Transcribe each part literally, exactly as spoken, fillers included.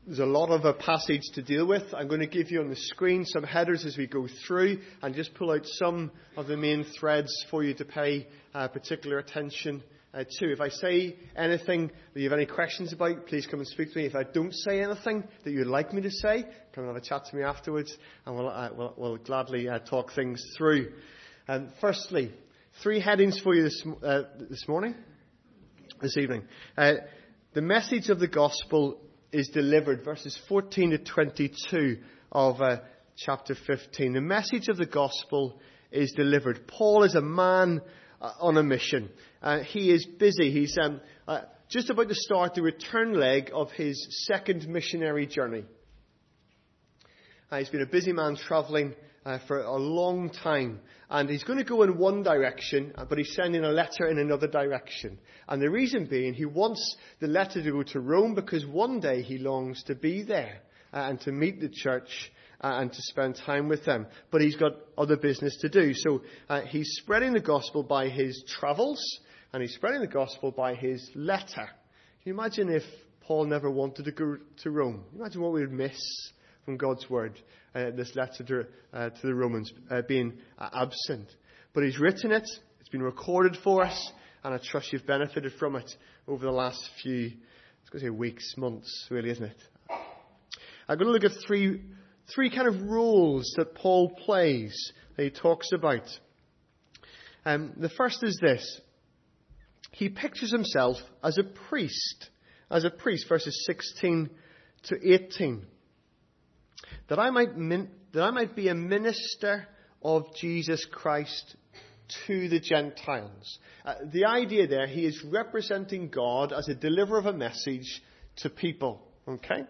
There's a lot of a passage to deal with. I'm going to give you on the screen some headers as we go through and just pull out some of the main threads for you to pay uh, particular attention uh, to. If I say anything that you have any questions about, please come and speak to me. If I don't say anything that you'd like me to say, come and have a chat to me afterwards and we'll, uh, we'll, we'll gladly uh, talk things through. Um, firstly, three headings for you this, uh, this morning, this evening. Uh, the message of the gospel is delivered, verses fourteen to twenty-two of uh, chapter fifteen. The message of the gospel is delivered. Paul is a man uh, on a mission. Uh, he is busy. He's um, uh, just about to start the return leg of his second missionary journey. Uh, he's been a busy man travelling uh, for a long time. And he's going to go in one direction, but he's sending a letter in another direction. And the reason being, he wants the letter to go to Rome because one day he longs to be there uh, and to meet the church uh, and to spend time with them. But he's got other business to do. So uh, he's spreading the gospel by his travels and he's spreading the gospel by his letter. Can you imagine if Paul never wanted to go to Rome? Can you imagine what we would miss from God's word? Uh, this letter to, uh, to the Romans uh, being uh, absent. But he's written it, it's been recorded for us, and I trust you've benefited from it over the last few, I was going to say weeks, months, really, isn't it? I'm going to look at three, three kind of roles that Paul plays, that he talks about. Um, the first is this. He pictures himself as a priest, as a priest, verses sixteen to eighteen. That I might min- that I might be a minister of Jesus Christ to the Gentiles. Uh, the idea there, he is representing God as a deliverer of a message to people. Okay?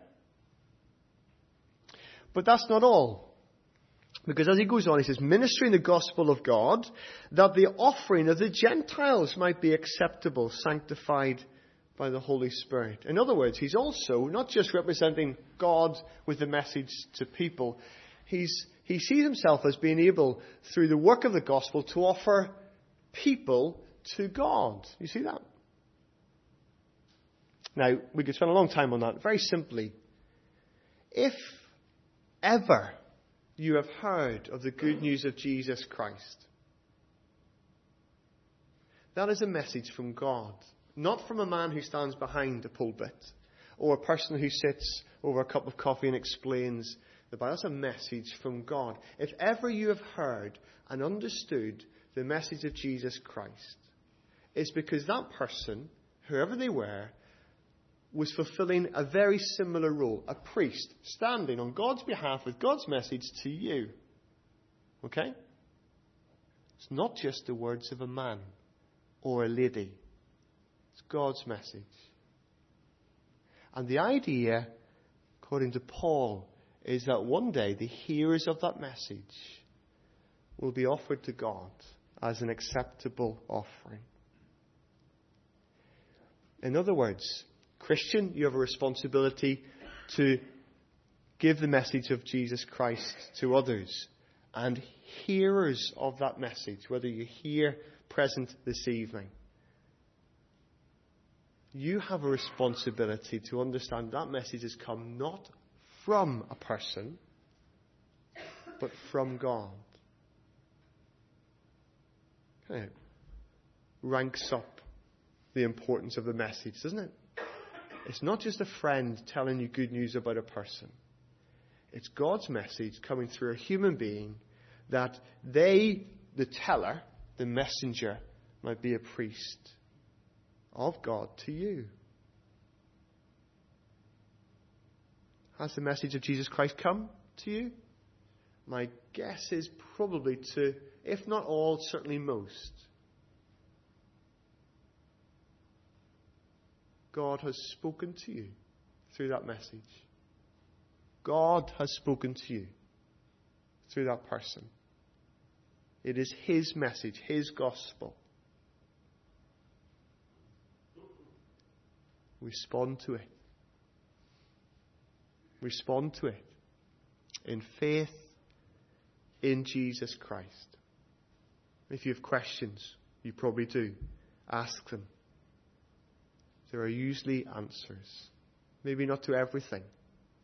But that's not all. Because as he goes on, he says, ministering the gospel of God, that the offering of the Gentiles might be acceptable, sanctified by the Holy Spirit. In other words, he's also not just representing God with the message to people. He's, he sees himself as being able, through the work of the gospel, to offer people to God. You see that? Now, we could spend a long time on that. Very simply, if ever you have heard of the good news of Jesus Christ, that is a message from God. Not from a man who stands behind a pulpit or a person who sits over a cup of coffee and explains the Bible. That's a message from God. If ever you have heard and understood the message of Jesus Christ, it's because that person, whoever they were, was fulfilling a very similar role. A priest standing on God's behalf with God's message to you. Okay? It's not just the words of a man or a lady. It's God's message. And the idea, according to Paul, is that one day the hearers of that message will be offered to God as an acceptable offering. In other words, Christian, you have a responsibility to give the message of Jesus Christ to others. And hearers of that message, whether you're here present this evening, you have a responsibility to understand that message has come not from a person, but from God. It ranks up the importance of the message, doesn't it? It's not just a friend telling you good news about a person. It's God's message coming through a human being that they, the teller, the messenger, might be a priest of God to you. Has the message of Jesus Christ come to you? My guess is probably to, if not all, certainly most. God has spoken to you through that message. God has spoken to you through that person. It is His message, His gospel. Respond to it. Respond to it in faith in Jesus Christ. If you have questions, you probably do, ask them. There are usually answers. Maybe not to everything,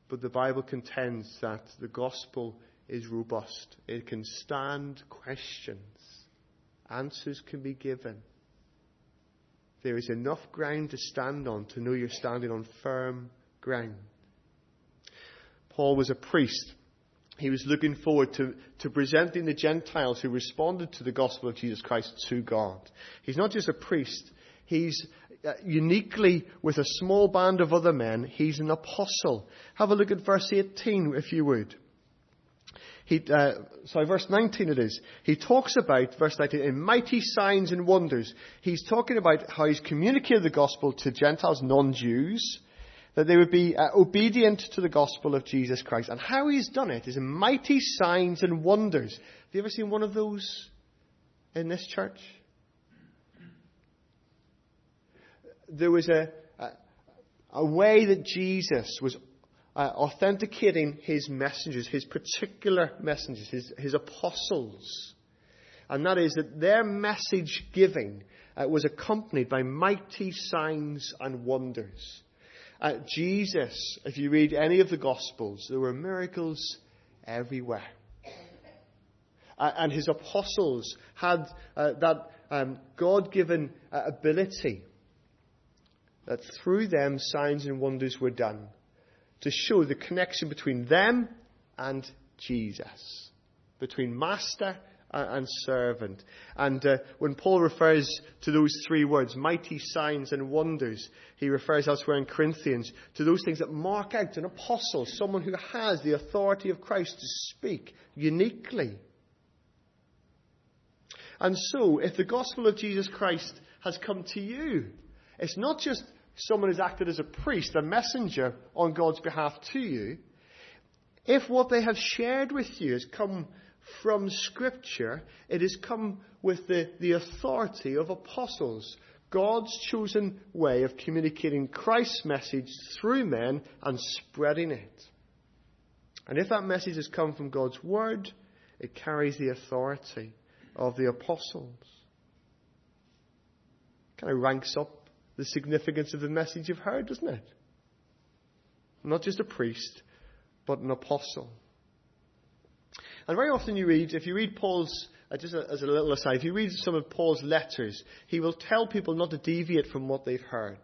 But the Bible contends that the gospel is robust. It can stand questions. Answers can be given. There is enough ground to stand on to know you're standing on firm ground. Paul was a priest. He was looking forward to, to presenting the Gentiles who responded to the gospel of Jesus Christ to God. He's not just a priest. He's uh, uniquely, with a small band of other men, he's an apostle. Have a look at verse eighteen, if you would. He, uh, sorry, verse nineteen it is. He talks about, verse nineteen, in mighty signs and wonders. He's talking about how he's communicated the gospel to Gentiles, non-Jews, that they would be uh, obedient to the gospel of Jesus Christ. And how he's done it is in mighty signs and wonders. Have you ever seen one of those in this church? There was a, a, a way that Jesus was uh, authenticating his messengers, his particular messengers, his, his apostles. And that is that their message giving uh, was accompanied by mighty signs and wonders. Uh, Jesus, if you read any of the Gospels, there were miracles everywhere. Uh, and his apostles had uh, that um, God-given uh, ability that through them signs and wonders were done to show the connection between them and Jesus, between master and servant. And uh, when Paul refers to those three words, mighty signs and wonders, he refers elsewhere in Corinthians to those things that mark out an apostle, someone who has the authority of Christ to speak uniquely. And so, if the gospel of Jesus Christ has come to you, it's not just someone who's acted as a priest, a messenger on God's behalf to you. If what they have shared with you has come from Scripture, it has come with the, the authority of apostles, God's chosen way of communicating Christ's message through men and spreading it. And if that message has come from God's Word, it carries the authority of the apostles. Kind of ranks up the significance of the message you've heard, doesn't it? Not just a priest, but an apostle. And very often you read, if you read Paul's, uh, just a, as a little aside, if you read some of Paul's letters, he will tell people not to deviate from what they've heard.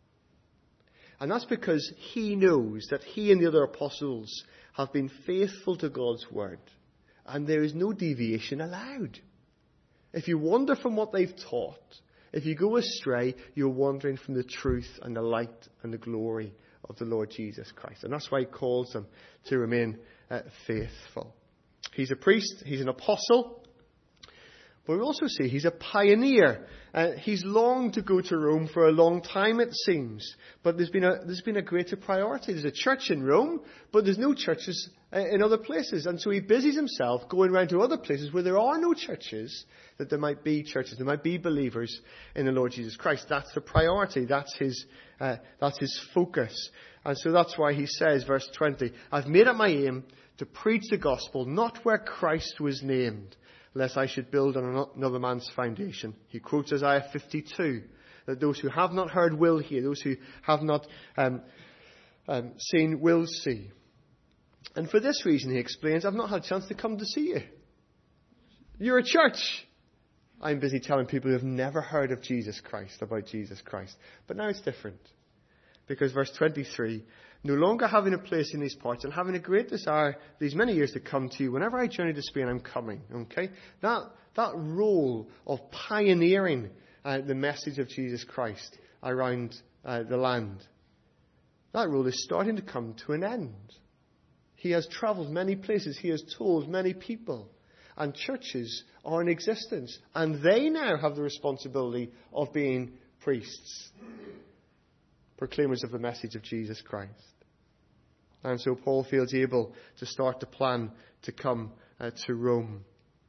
And that's because he knows that he and the other apostles have been faithful to God's word. And there is no deviation allowed. If you wander from what they've taught, if you go astray, you're wandering from the truth and the light and the glory of the Lord Jesus Christ. And that's why he calls them to remain uh, faithful. He's a priest, he's an apostle, but we also see he's a pioneer. Uh, he's longed to go to Rome for a long time, it seems. But there's been a there's been a greater priority. There's a church in Rome, but there's no churches uh, in other places. And so he busies himself going around to other places where there are no churches, that there might be churches, there might be believers in the Lord Jesus Christ. That's the priority. That's his uh, that's his focus. And so that's why he says, verse twenty, I've made it my aim to preach the gospel not where Christ was named, lest I should build on another man's foundation. He quotes Isaiah fifty-two, that those who have not heard will hear, those who have not um, um, seen will see. And for this reason, he explains, I've not had a chance to come to see you. You're a church. I'm busy telling people who have never heard of Jesus Christ about Jesus Christ. But now it's different. Because verse twenty-three, no longer having a place in these parts and having a great desire these many years to come to you, whenever I journey to Spain, I'm coming. Okay? That, that role of pioneering uh, the message of Jesus Christ around uh, the land, that role is starting to come to an end. He has travelled many places. He has told many people. And churches are in existence. And they now have the responsibility of being priests, proclaimers of the message of Jesus Christ. And so Paul feels able to start to plan to come uh, to Rome.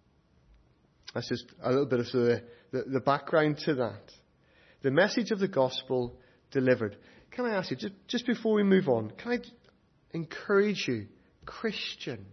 That's just a little bit of the, the, the background to that. The message of the gospel delivered. Can I ask you, just, just before we move on, can I encourage you, Christian?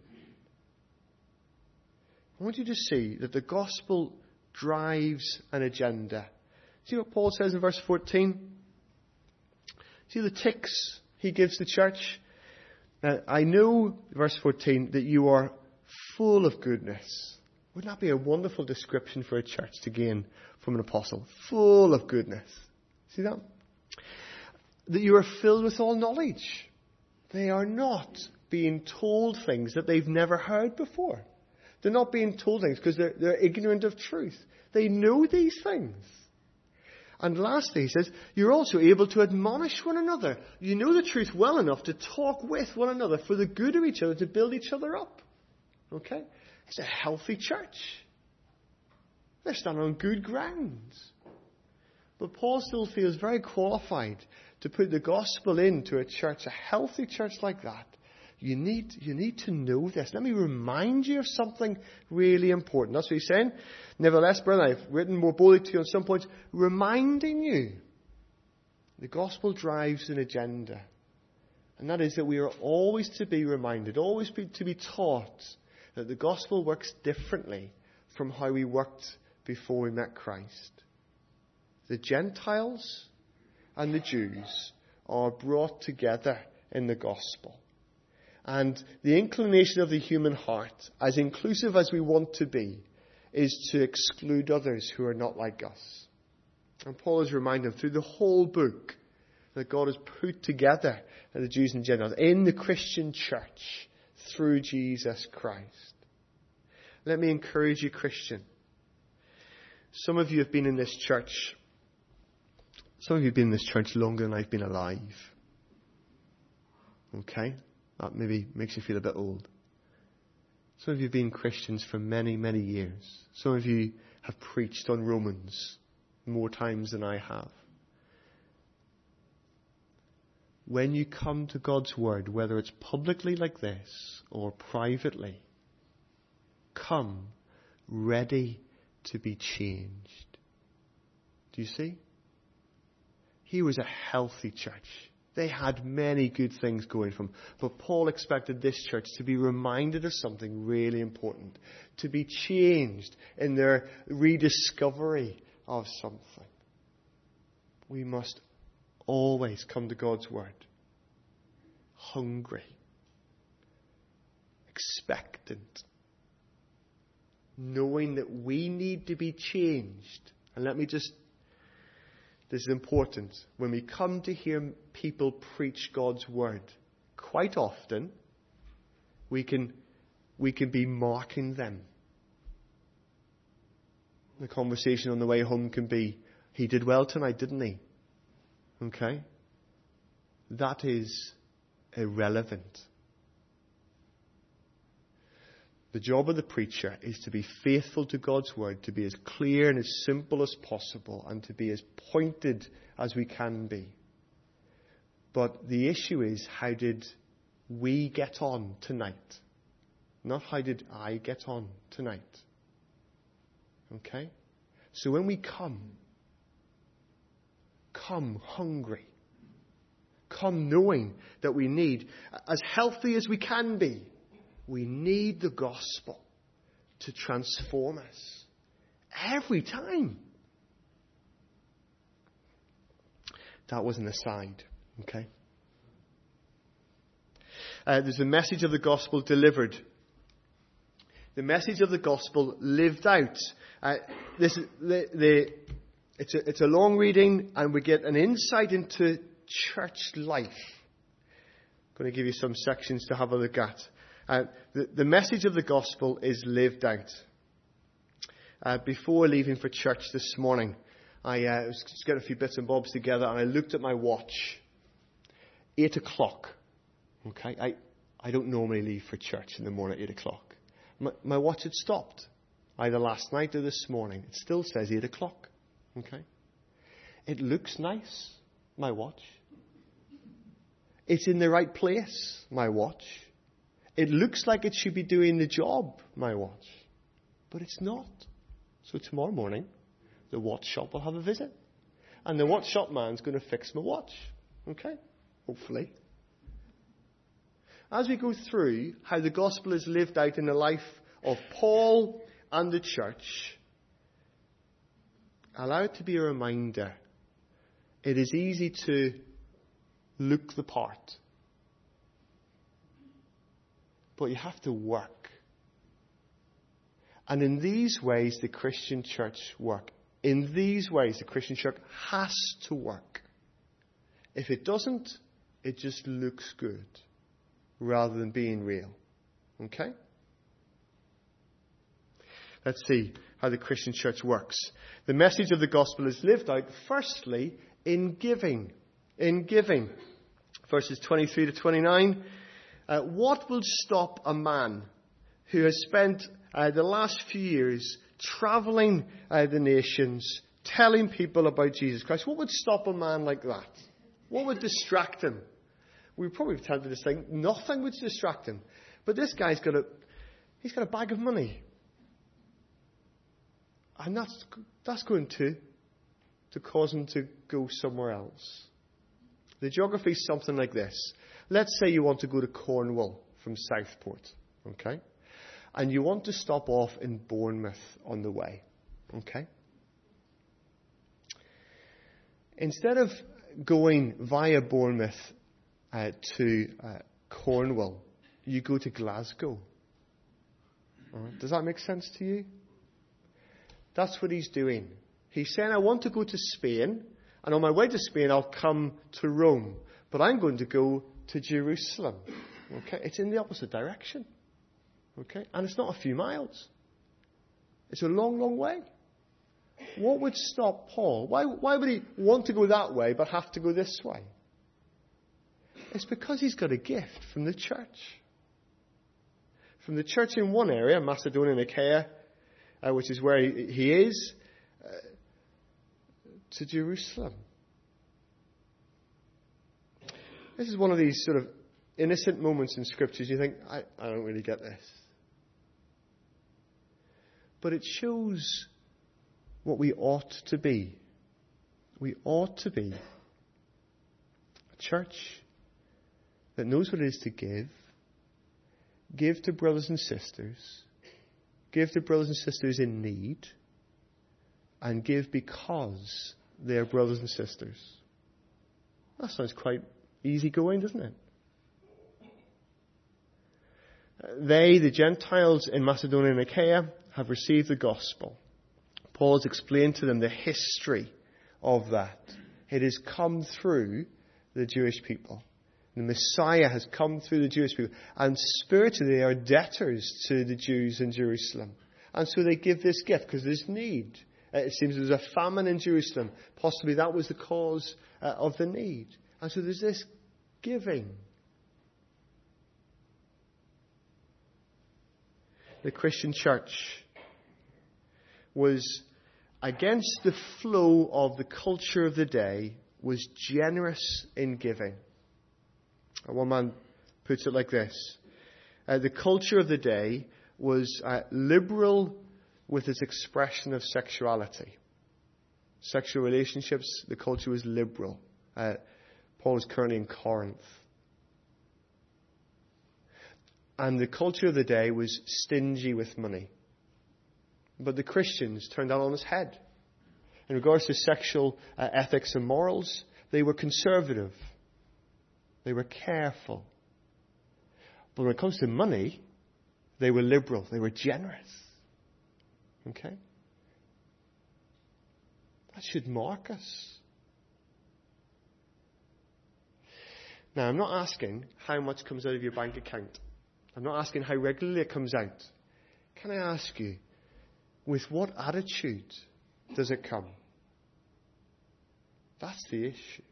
I want you to see that the gospel drives an agenda. See what Paul says in verse fourteen? See the ticks he gives the church? Now, I know, verse fourteen, that you are full of goodness. Wouldn't that be a wonderful description for a church to gain from an apostle? Full of goodness. See that? That you are filled with all knowledge. They are not being told things that they've never heard before. They're not being told things because they're, they're ignorant of truth. They know these things. And lastly, he says, you're also able to admonish one another. You know the truth well enough to talk with one another for the good of each other, to build each other up. Okay? It's a healthy church. They're standing on good grounds. But Paul still feels very qualified to put the gospel into a church, a healthy church like that. You need, you need to know this. Let me remind you of something really important. That's what he's saying. Nevertheless, brethren, I've written more boldly to you on some points, reminding you. The gospel drives an agenda. And that is that we are always to be reminded, always be, to be taught that the gospel works differently from how we worked before we met Christ. The Gentiles and the Jews are brought together in the gospel. And the inclination of the human heart, as inclusive as we want to be, is to exclude others who are not like us. And Paul is reminding them through the whole book that God has put together the Jews and Gentiles in the Christian church through Jesus Christ. Let me encourage you, Christian. Some of you have been in this church. Some of you have been in this church longer than I've been alive. Okay? That maybe makes you feel a bit old. Some of you have been Christians for many, many years. Some of you have preached on Romans more times than I have. When you come to God's Word, whether it's publicly like this or privately, come ready to be changed. Do you see? He was a healthy church. They had many good things going for them. But Paul expected this church to be reminded of something really important. To be changed in their rediscovery of something. We must always come to God's Word hungry, expectant, knowing that we need to be changed. And let me just, this is important. When we come to hear people preach God's Word, quite often we can we can be marking them. The conversation on the way home can be, he did well tonight, didn't he? Okay? That is irrelevant. The job of the preacher is to be faithful to God's Word, to be as clear and as simple as possible, and to be as pointed as we can be. But the issue is, how did we get on tonight? Not how did I get on tonight. Okay? So when we come, come hungry. Come knowing that we need, as healthy as we can be, we need the gospel to transform us every time. That was an aside, okay? Uh, there's a message of the gospel delivered. The message of the gospel lived out. Uh, this is the, the it's a, it's a long reading, and we get an insight into church life. I'm going to give you some sections to have a look at. Uh, the, the message of the gospel is lived out. Uh, before leaving for church this morning, I uh, was just getting a few bits and bobs together, and I looked at my watch. Eight o'clock. Okay, I, I don't normally leave for church in the morning at eight o'clock. My, my watch had stopped, either last night or this morning. It still says eight o'clock. Okay, it looks nice, my watch. It's in the right place, my watch. It looks like it should be doing the job, my watch. But it's not. So tomorrow morning, the watch shop will have a visit. And the watch shop man's going to fix my watch. Okay? Hopefully. As we go through how the gospel is lived out in the life of Paul and the church, allow it to be a reminder. It is easy to look the part. but you have to work. And in these ways, the Christian church work. In these ways, the Christian church has to work. If it doesn't, it just looks good rather than being real. Okay? Let's see how the Christian church works. The message of the gospel is lived out, firstly, in giving. In giving. Verses twenty-three to twenty-nine. Uh, what will stop a man who has spent uh, the last few years travelling uh, the nations, telling people about Jesus Christ? What would stop a man like that? What would distract him? We probably tend to think nothing would distract him. But this guy's got a, he's got a bag of money. And that's, that's going to, to cause him to go somewhere else. The geography is something like this. Let's say you want to go to Cornwall from Southport, okay? And you want to stop off in Bournemouth on the way, okay? Instead of going via Bournemouth uh, to uh, Cornwall, you go to Glasgow. Right? Does that make sense to you? That's what he's doing. He's saying, I want to go to Spain, and on my way to Spain, I'll come to Rome. But I'm going to go to Jerusalem. Okay? It's in the opposite direction. Okay? And it's not a few miles. It's a long, long way. What would stop Paul? Why, why would he want to go that way, but have to go this way? It's because he's got a gift from the church. From the church in one area, Macedonia and Achaia, Uh, which is where he, he is, uh, to Jerusalem. This is one of these sort of innocent moments in Scriptures. You think, I, I don't really get this. But it shows what we ought to be. We ought to be a church that knows what it is to give, give to brothers and sisters, give to brothers and sisters in need, and give because they're brothers and sisters. That sounds quite easygoing, doesn't it? They, the Gentiles in Macedonia and Achaia, have received the gospel. Paul has explained to them the history of that. It has come through the Jewish people. The Messiah has come through the Jewish people. And spiritually they are debtors to the Jews in Jerusalem. And so they give this gift because there's need. It seems there's a famine in Jerusalem. Possibly that was the cause uh, of the need. And so there's this giving. The Christian church was against the flow of the culture of the day, was generous in giving. One man puts it like this. Uh, the culture of the day was uh, liberal with its expression of sexuality. Sexual relationships, the culture was liberal. Uh, Paul is currently in Corinth. And the culture of the day was stingy with money. But the Christians turned that on its head. In regards to sexual uh, ethics and morals, they were conservative. They were careful. But when it comes to money, they were liberal. They were generous. Okay? That should mark us. Now, I'm not asking how much comes out of your bank account. I'm not asking how regularly it comes out. Can I ask you, with what attitude does it come? That's the issue.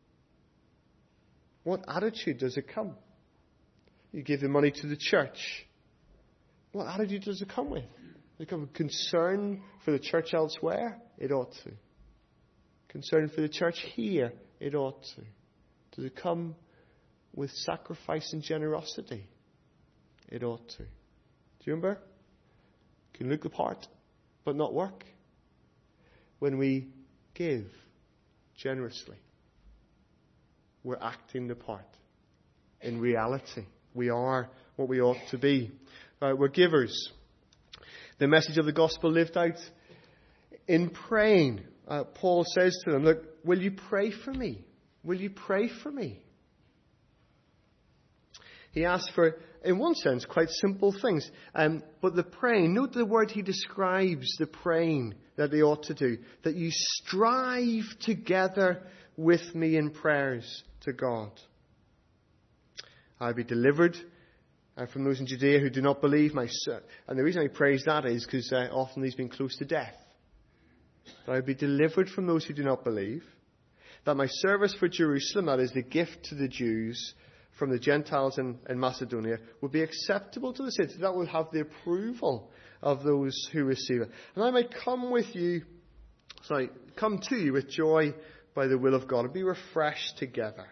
What attitude does it come? You give the money to the church. What attitude does it come with? Does it come with concern for the church elsewhere? It ought to. Concern for the church here? It ought to. Does it come with sacrifice and generosity? It ought to. Do you remember? You can look the part, but not work. When we give generously, we're acting the part. In reality, we are what we ought to be. Uh, we're givers. The message of the gospel lived out in praying. Uh, Paul says to them, look, will you pray for me? Will you pray for me? He asks for, in one sense, quite simple things. Um, but the praying, note the word he describes the praying that they ought to do. That you strive together with me in prayers to God. I'll be delivered uh, from those in Judea who do not believe. My son. And the reason I praise that is because uh, often he's been close to death. That I'll be delivered from those who do not believe. That my service for Jerusalem, that is the gift to the Jews from the Gentiles in, in Macedonia, will be acceptable to the saints. That will have the approval of those who receive it. And I may come with you, sorry, come to you with joy by the will of God and be refreshed together.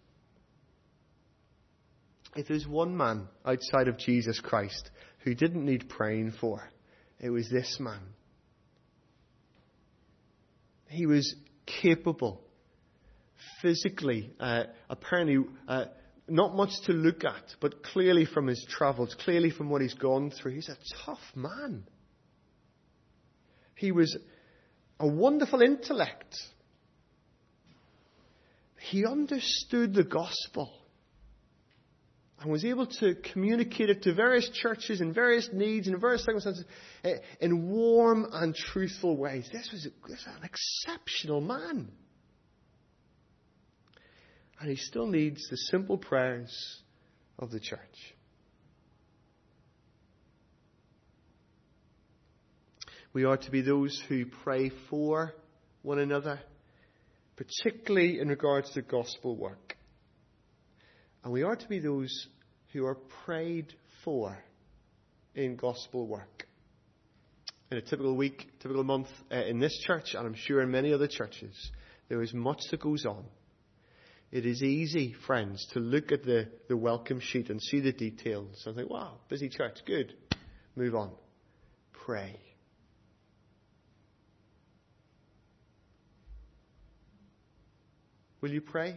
If there's one man outside of Jesus Christ who didn't need praying for, it was this man. He was capable, physically, uh, apparently uh, not much to look at, but clearly from his travels, clearly from what he's gone through, he's a tough man. He was a wonderful intellect. He understood the gospel and was able to communicate it to various churches and various needs and various circumstances in warm and truthful ways. This was, a, this was an exceptional man. And he still needs the simple prayers of the church. We are to be those who pray for one another, particularly in regards to gospel work. And we are to be those who are prayed for in gospel work. In a typical week, typical month uh, in this church, and I'm sure in many other churches, there is much that goes on. It is easy, friends, to look at the, the welcome sheet and see the details and think, wow, busy church, good. Move on. Pray. Will you pray?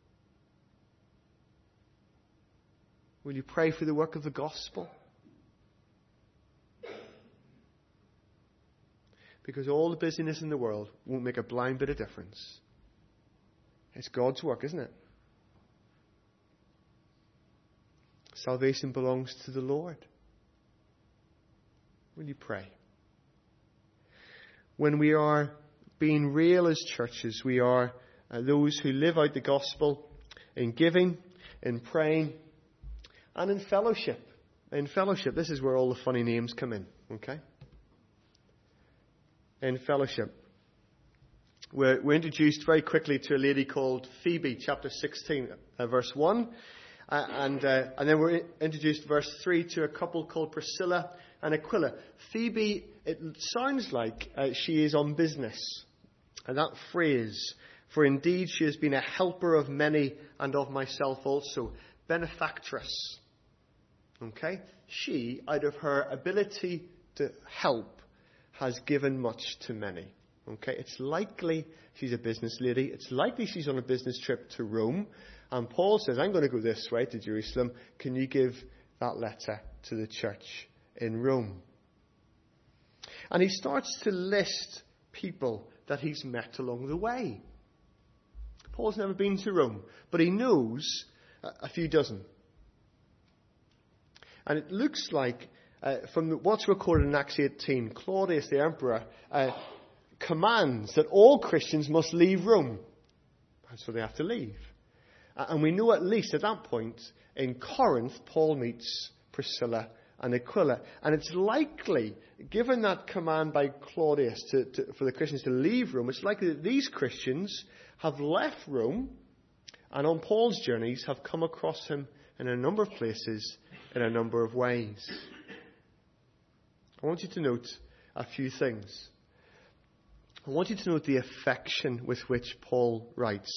Will you pray for the work of the gospel? Because all the busyness in the world won't make a blind bit of difference. It's God's work, isn't it? Salvation belongs to the Lord. Will you pray? When we are being real as churches, we are uh, those who live out the gospel in giving, in praying, and in fellowship. In fellowship, this is where all the funny names come in, okay? In fellowship. We're, we're introduced very quickly to a lady called Phoebe, chapter sixteen, uh, verse one. Uh, and, uh, and then we're introduced, verse three, to a couple called Priscilla and Aquila. Phoebe, it sounds like uh, she is on business. And that phrase, for indeed she has been a helper of many and of myself also. Benefactress. Okay? She, out of her ability to help, has given much to many. Okay? It's likely she's a business lady. It's likely she's on a business trip to Rome. And Paul says, I'm going to go this way to Jerusalem. Can you give that letter to the church in Rome? And he starts to list people that he's met along the way. Paul's never been to Rome, but he knows a few dozen. And it looks like, uh, from the, what's recorded in Acts eighteen, Claudius the emperor uh, commands that all Christians must leave Rome. And so they have to leave. Uh, and we know at least at that point, in Corinth, Paul meets Priscilla and Aquila. And it's likely, given that command by Claudius to, to, for the Christians to leave Rome, it's likely that these Christians have left Rome and on Paul's journeys have come across him in a number of places, in a number of ways. I want you to note a few things. I want you to note the affection with which Paul writes.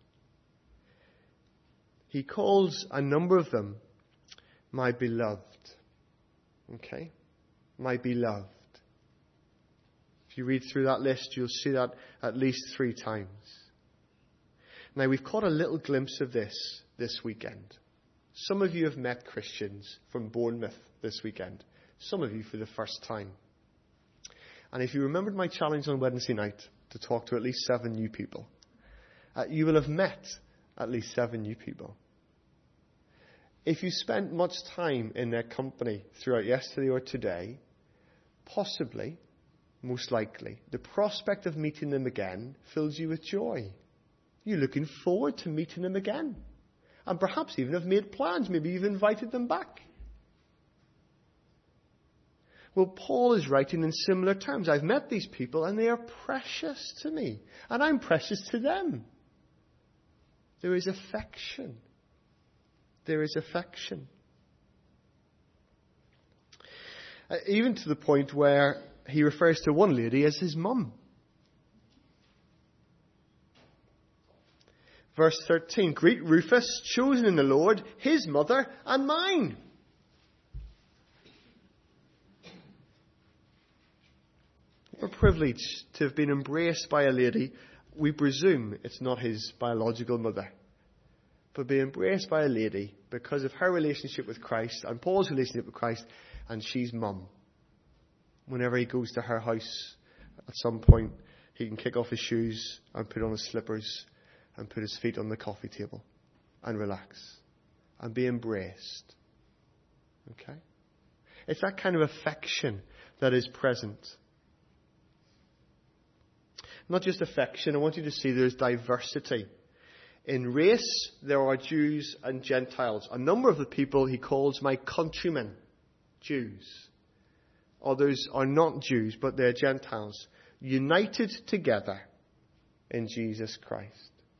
He calls a number of them my beloved. Okay? My beloved. If you read through that list, you'll see that at least three times. Now, we've caught a little glimpse of this this weekend. Some of you have met Christians from Bournemouth this weekend. Some of you for the first time. And if you remembered my challenge on Wednesday night to talk to at least seven new people, uh, you will have met at least seven new people. if you spent much time in their company throughout yesterday or today, possibly, most likely, the prospect of meeting them again fills you with joy. You're looking forward to meeting them again. And perhaps even have made plans. Maybe you've invited them back. Well, Paul is writing in similar terms. I've met these people and they are precious to me. And I'm precious to them. There is affection. There is affection. Uh, even to the point where he refers to one lady as his mum. Verse thirteen, greet Rufus, chosen in the Lord, his mother and mine. We're privileged to have been embraced by a lady. We presume it's not his biological mother. But be embraced by a lady because of her relationship with Christ and Paul's relationship with Christ, and she's mum. Whenever he goes to her house, at some point, he can kick off his shoes and put on his slippers and put his feet on the coffee table and relax and be embraced. Okay? It's that kind of affection that is present. Not just affection, I want you to see there's diversity. In race, there are Jews and Gentiles. A number of the people he calls my countrymen, Jews. Others are not Jews, but they're Gentiles, united together in Jesus Christ.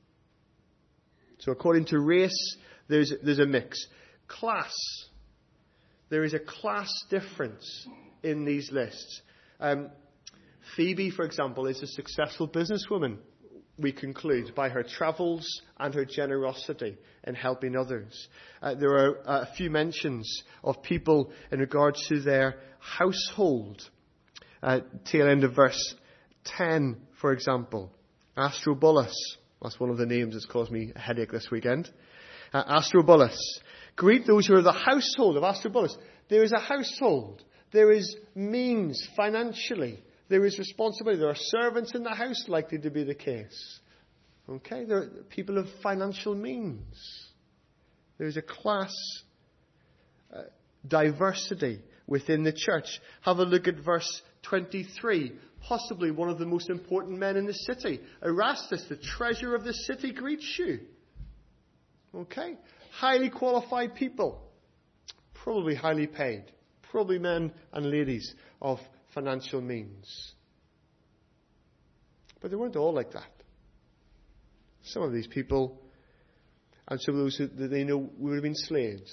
So according to race, there's, there's a mix. Class. There is a class difference in these lists. Um, Phoebe, for example, is a successful businesswoman, we conclude, by her travels and her generosity in helping others. Uh, there are uh, a few mentions of people in regards to their household. Uh, tail end of verse ten, for example. Astrobulus. That's one of the names that's caused me a headache this weekend. Uh, Astrobulus. Greet those who are the household of Astrobulus. There is a household. There is means financially. There is responsibility. There are servants in the house, likely to be the case. Okay? There are people of financial means. There is a class uh, diversity within the church. Have a look at verse twenty-three. Possibly one of the most important men in the city. Erastus, the treasurer of the city, greets you. Okay? Highly qualified people. Probably highly paid. Probably men and ladies of financial means. But they weren't all like that. Some of these people, and some of those that they know, would have been slaves.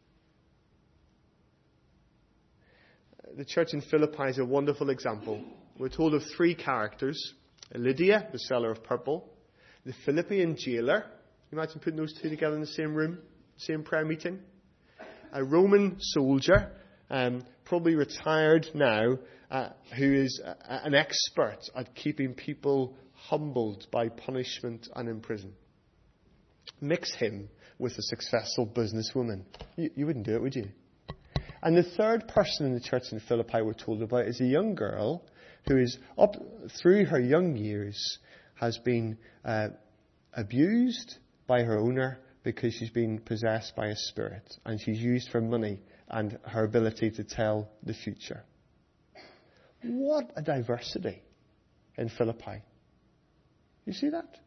The church in Philippi is a wonderful example. We're told of three characters. Lydia, the seller of purple. The Philippian jailer. Can you imagine putting those two together in the same room? Same prayer meeting? A Roman soldier, um, probably retired now, uh, who is a, an expert at keeping people humbled by punishment and in prison. Mix him with a successful businesswoman. You, you wouldn't do it, would you? And the third person in the church in Philippi we're told about is a young girl who is, up through her young years, has been uh, abused by her owner because she's been possessed by a spirit, and she's used for money and her ability to tell the future. What a diversity in Philippi. You see that?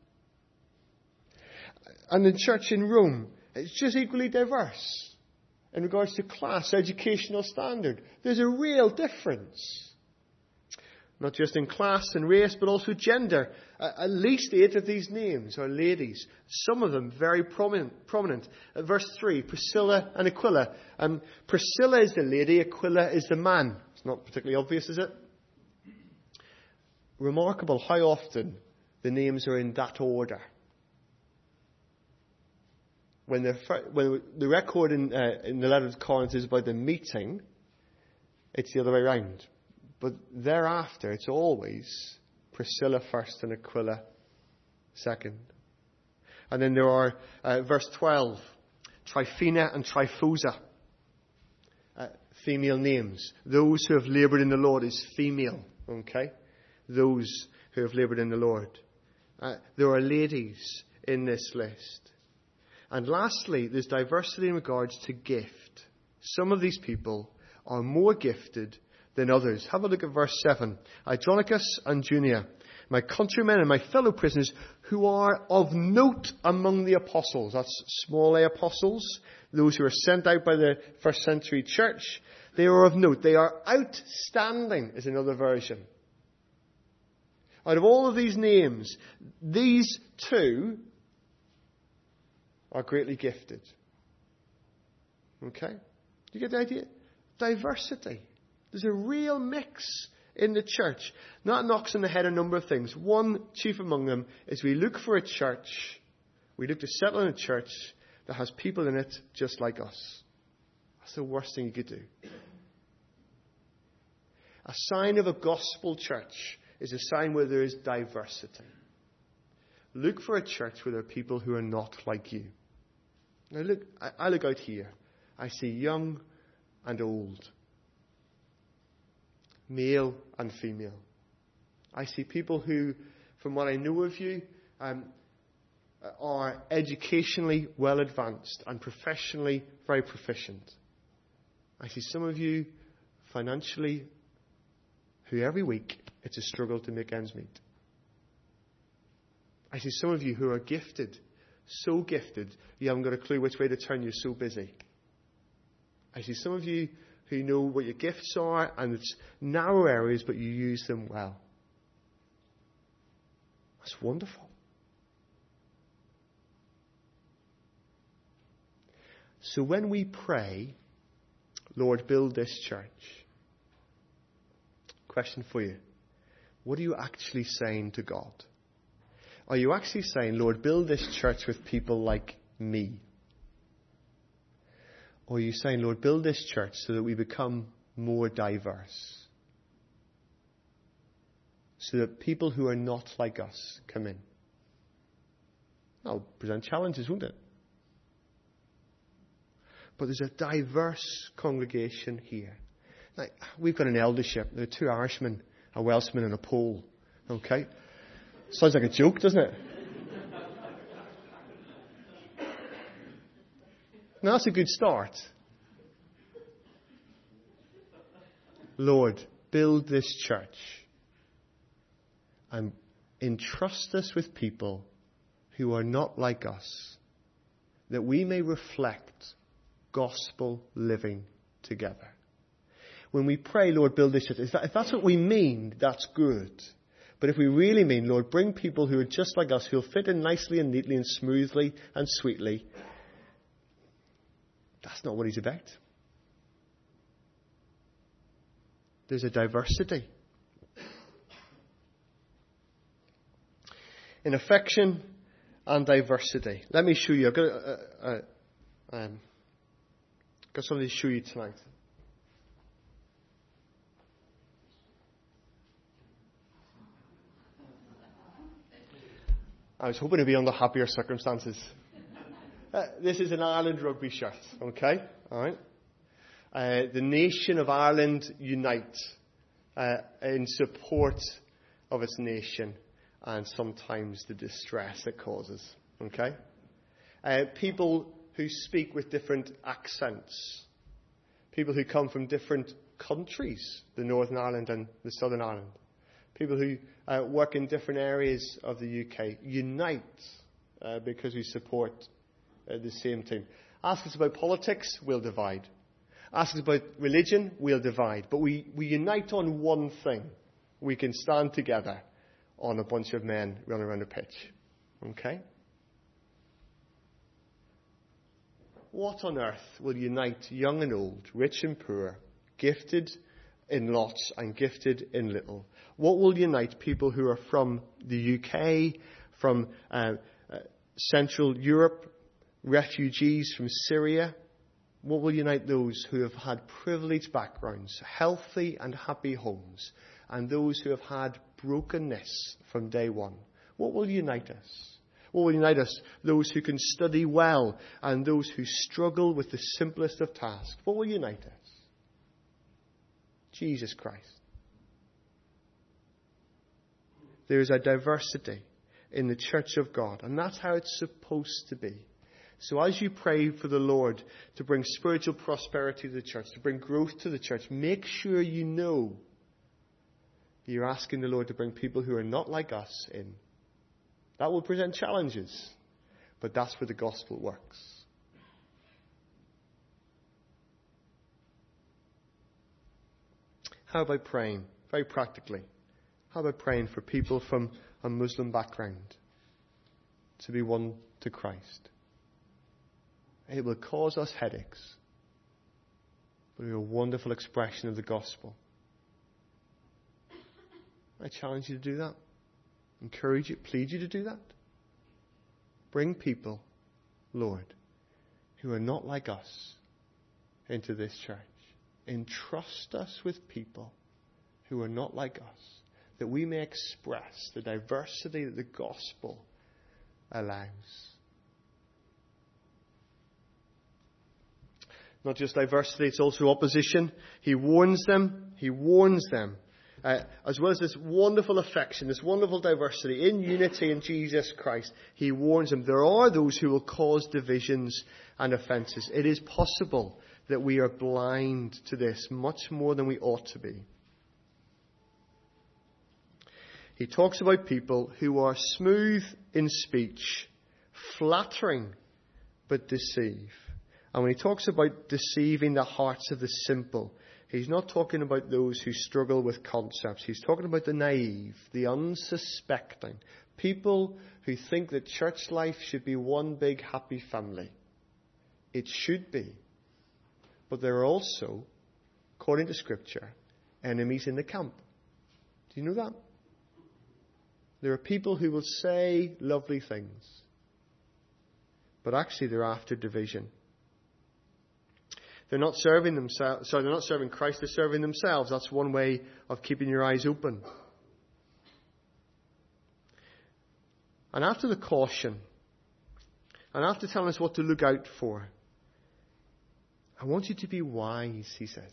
And the church in Rome, it's just equally diverse in regards to class, educational standard. There's a real difference. Not just in class and race, but also gender. Uh, at least eight of these names are ladies. Some of them very prominent. prominent. Uh, verse three, Priscilla and Aquila. Um, Priscilla is the lady, Aquila is the man. It's not particularly obvious, is it? Remarkable how often the names are in that order. When the, when the record in, uh, in the letter to Corinth is about the meeting, it's the other way around. But thereafter, it's always Priscilla first and Aquila second. And then there are, uh, verse twelve, Tryphena and Tryphosa, uh, female names. Those who have laboured in the Lord is female, okay? Those who have laboured in the Lord. Uh, there are ladies in this list. And lastly, there's diversity in regards to gift. Some of these people are more gifted than others. Have a look at verse seven. Andronicus and Junia, my countrymen and my fellow prisoners, who are of note among the apostles. That's small a apostles, those who are sent out by the first century church. They are of note. They are outstanding, is another version. Out of all of these names, these two are greatly gifted. Okay? Do you get the idea? Diversity. There's a real mix in the church. That knocks on the head a number of things. One, chief among them, is we look for a church, we look to settle in a church that has people in it just like us. That's the worst thing you could do. A sign of a gospel church is a sign where there is diversity. Look for a church where there are people who are not like you. Now look, I, I look out here. I see young and old. Male and female. I see people who, from what I know of you, um, are educationally well advanced and professionally very proficient. I see some of you financially who every week it's a struggle to make ends meet. I see some of you who are gifted, so gifted you haven't got a clue which way to turn, you're so busy. I see some of you who know what your gifts are and it's narrow areas but you use them well. That's wonderful. So when we pray, Lord, build this church. Question for you. What are you actually saying to God? Are you actually saying, Lord, build this church with people like me? Or are you saying, Lord, build this church so that we become more diverse? So that people who are not like us come in. That'll present challenges, won't it? But there's a diverse congregation here. Like, we've got an eldership. There are two Irishmen, a Welshman and a Pole. Okay? Sounds like a joke, doesn't it? Now that's a good start. Lord, build this church and entrust us with people who are not like us, that we may reflect gospel living together. When we pray, Lord, build this church, if that's what we mean, that's good. But if we really mean, Lord, bring people who are just like us, who'll fit in nicely and neatly and smoothly and sweetly, that's not what he's about. There's a diversity. In affection and diversity. Let me show you. I've got, uh, uh, um, got something to show you tonight. I was hoping to be under happier circumstances. Uh, this is an Ireland rugby shirt, okay? All right. Uh, the nation of Ireland unite uh, in support of its nation and sometimes the distress it causes, okay? Uh, people who speak with different accents, people who come from different countries, the Northern Ireland and the Southern Ireland, people who uh, work in different areas of the U K, unite uh, because we support uh, the same team. Ask us about politics, we'll divide. Ask us about religion, we'll divide. But we, we unite on one thing. We can stand together on a bunch of men running around a pitch. Okay? What on earth will unite young and old, rich and poor, gifted in lots and gifted in little? What will unite people who are from the U K, from uh, uh, Central Europe, refugees from Syria? What will unite those who have had privileged backgrounds, healthy and happy homes, and those who have had brokenness from day one? What will unite us? What will unite us? Those who can study well and those who struggle with the simplest of tasks. What will unite us? Jesus Christ. There is a diversity in the church of God, and that's how it's supposed to be. So as you pray for the Lord to bring spiritual prosperity to the church, to bring growth to the church, make sure you know you're asking the Lord to bring people who are not like us in. That will present challenges, but that's where the gospel works. How about praying? Very practically. How about praying for people from a Muslim background to be won to Christ? It will cause us headaches, but it's a wonderful expression of the gospel. I challenge you to do that. Encourage you, plead you to do that. Bring people, Lord, who are not like us into this church. Entrust us with people who are not like us, that we may express the diversity that the gospel allows. Not just diversity, it's also opposition. He warns them, he warns them, uh, as well as this wonderful affection, this wonderful diversity in unity in Jesus Christ. He warns them, there are those who will cause divisions and offences. It is possible that we are blind to this much more than we ought to be. He talks about people who are smooth in speech, flattering but deceive. And when he talks about deceiving the hearts of the simple, he's not talking about those who struggle with concepts. He's talking about the naive, the unsuspecting, people who think that church life should be one big happy family. It should be. But there are also, according to Scripture, enemies in the camp. Do you know that? There are people who will say lovely things, but actually they're after division. They're not serving themselves. Sorry, they're not serving Christ. They're serving themselves. That's one way of keeping your eyes open. And after the caution, and after telling us what to look out for, I want you to be wise, he says.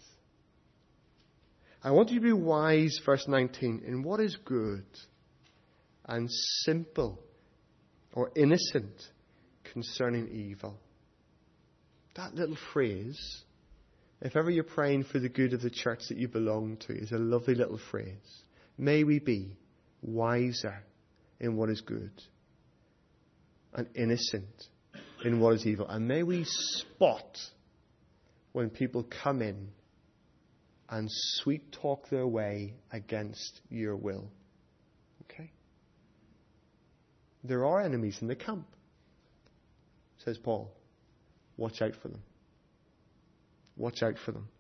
I want you to be wise, verse nineteen, in what is good and simple or innocent concerning evil. That little phrase, if ever you're praying for the good of the church that you belong to, is a lovely little phrase. May we be wiser in what is good and innocent in what is evil. And may we spot when people come in and sweet talk their way against your will. Okay? There are enemies in the camp, says Paul. Watch out for them. Watch out for them.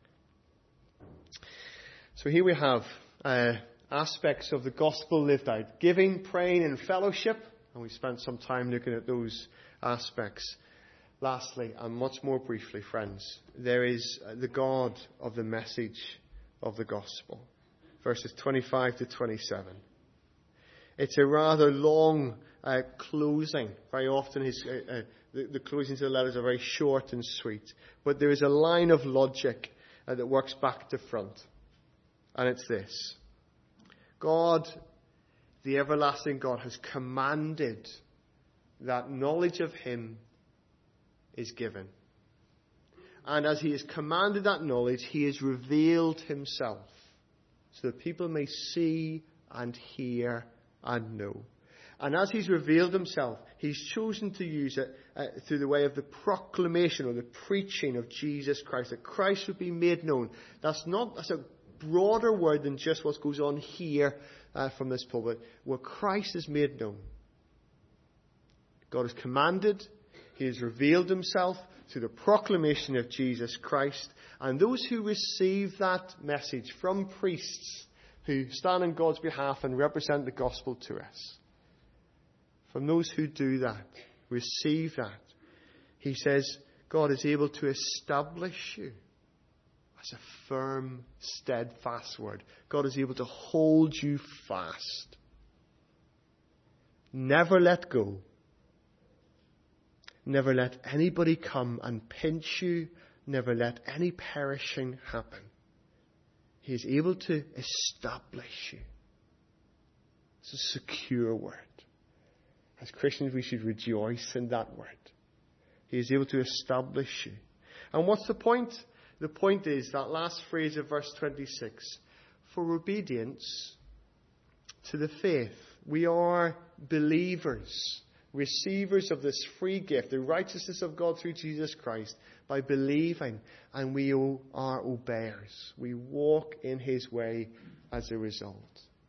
So here we have uh, aspects of the gospel lived out. Giving, praying, and fellowship. And we spent some time looking at those aspects. Lastly, and much more briefly, friends, there is the God of the message of the gospel. Verses twenty-five to twenty-seven. It's a rather long uh, closing. Very often his, uh, uh, the, the closings of the letters are very short and sweet. But there is a line of logic uh, that works back to front. And it's this. God, the everlasting God, has commanded that knowledge of him is given. And as he has commanded that knowledge, he has revealed himself so that people may see and hear and know. And as he's revealed himself, he's chosen to use it uh, through the way of the proclamation or the preaching of Jesus Christ, that Christ would be made known. That's not, that's a broader word than just what goes on here uh, from this pulpit, where Christ is made known. God has commanded, he has revealed himself through the proclamation of Jesus Christ. And those who receive that message from priests who stand on God's behalf and represent the gospel to us, from those who do that, receive that, he says God is able to establish you. That's a firm, steadfast word. God is able to hold you fast. Never let go. Never let anybody come and pinch you. Never let any perishing happen. He is able to establish you. It's a secure word. As Christians, we should rejoice in that word. He is able to establish you. And what's the point? The point is that last phrase of verse twenty-six. For obedience to the faith. We are believers, receivers of this free gift, the righteousness of God through Jesus Christ, by believing, and we are obeyers. We walk in His way as a result.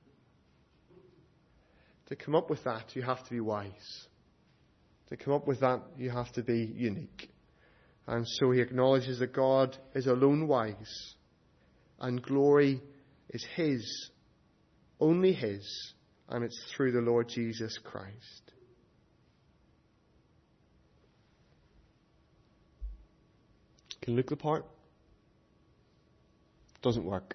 To come up with that, you have to be wise. To come up with that, you have to be unique. And so he acknowledges that God is alone wise, and glory is His, only His, and it's through the Lord Jesus Christ. Can look the part. Doesn't work.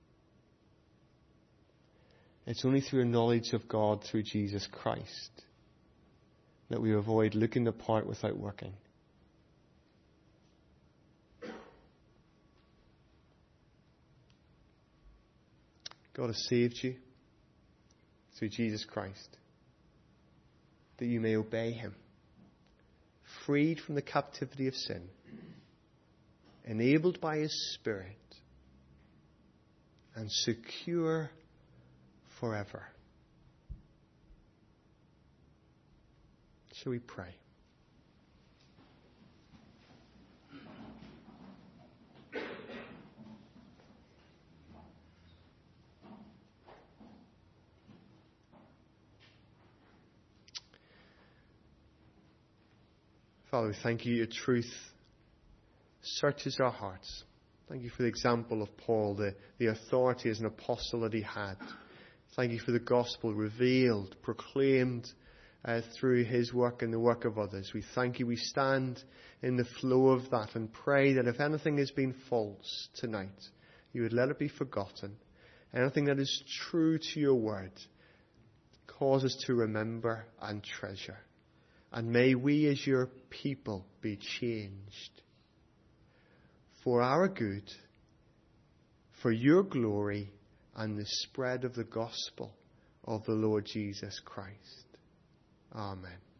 It's only through a knowledge of God through Jesus Christ that we avoid looking the part without working. God has saved you through Jesus Christ, that you may obey Him, freed from the captivity of sin, enabled by His Spirit, and secure forever. Shall we pray? Father, we thank you, your truth searches our hearts. Thank you for the example of Paul, the, the authority as an apostle that he had. Thank you for the gospel revealed, proclaimed uh, through his work and the work of others. We thank you. We stand in the flow of that and pray that if anything has been false tonight, you would let it be forgotten. Anything that is true to your word, cause us to remember and treasure. And may we as your people be changed for our good, for your glory, and the spread of the gospel of the Lord Jesus Christ. Amen.